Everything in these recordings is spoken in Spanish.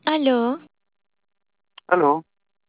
Aló, Aló,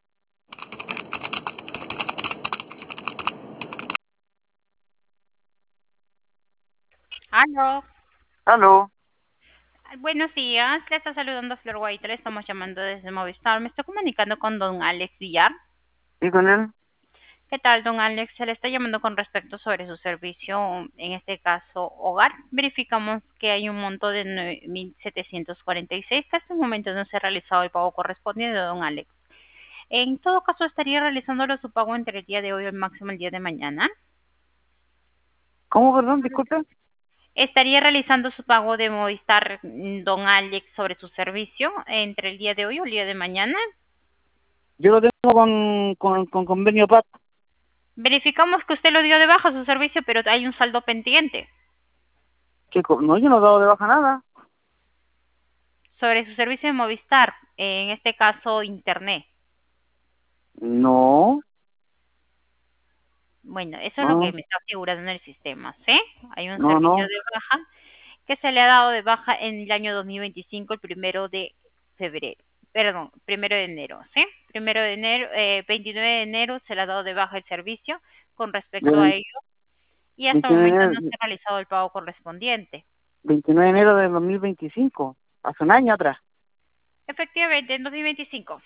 Aló, aló, buenos días, le está saludando Flor Guaita, le estamos llamando desde Movistar, me estoy comunicando con don Alex Villar. ¿y con él? ¿Qué tal, don Alex? Se le está llamando con respecto sobre su servicio, en este caso, hogar. Verificamos que hay un monto de 9.746, que hasta el momento no se ha realizado el pago correspondiente, don Alex. En todo caso, estaría realizándolo su pago entre el día de hoy o el máximo el día de mañana. ¿Cómo, perdón? Disculpe. Estaría realizando su pago de Movistar, don Alex, sobre su servicio entre el día de hoy o el día de mañana. Yo lo tengo con convenio PAT. Verificamos que usted lo dio de baja su servicio, pero hay un saldo pendiente No, yo no he dado de baja nada. sobre su servicio de Movistar, en este caso Internet. No, Bueno, eso es lo que no, me está figurando en el sistema, ¿sí? Hay un no, servicio no. de baja que se le ha dado de baja en el año 2025, el 1 de febrero, perdón, 1 de enero, ¿sí? 1 de enero, 29 de enero se le ha dado de baja el servicio con respecto a De ello y hasta el 29 de momento enero, no se ha realizado el pago correspondiente. 29 de enero del 2025, hace un año atrás. Efectivamente, en 2025.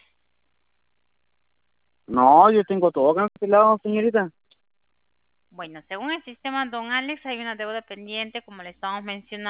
No, yo tengo todo cancelado, señorita. Bueno, según el sistema, don Alex, hay una deuda pendiente, como le estábamos mencionando.